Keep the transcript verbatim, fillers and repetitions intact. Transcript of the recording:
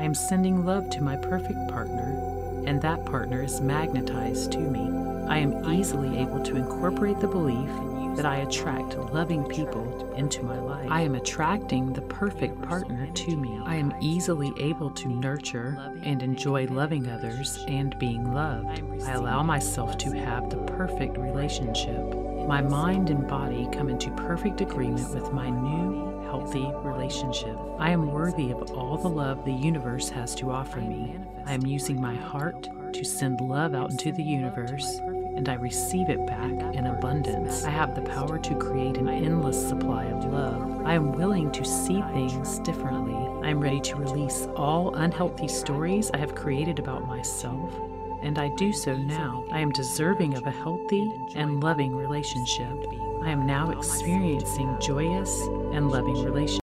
am sending love to my perfect partner, and that partner is magnetized to me. I am easily able to incorporate the belief that I attract loving people into my life. I am attracting the perfect partner to me. I am easily able to nurture and enjoy loving others and being loved. I allow myself to have the perfect relationship. My mind and body come into perfect agreement with my new, healthy relationship. I am worthy of all the love the universe has to offer me. I am using my heart to send love out into the universe, and I receive it back in abundance. I have the power to create an endless supply of love. I am willing to see things differently. I am ready to release all unhealthy stories I have created about myself, and I do so now. I am deserving of a healthy and loving relationship. I am now experiencing joyous and loving relationships.